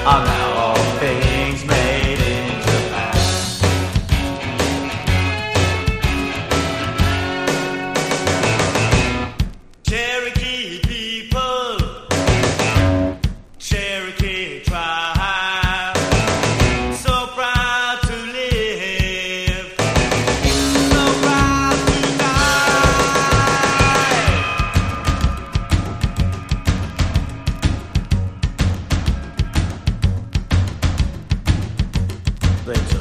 are now all things made in Japan. Cherokee people, Cherokee tribe, so proud to live, so proud to die. Let's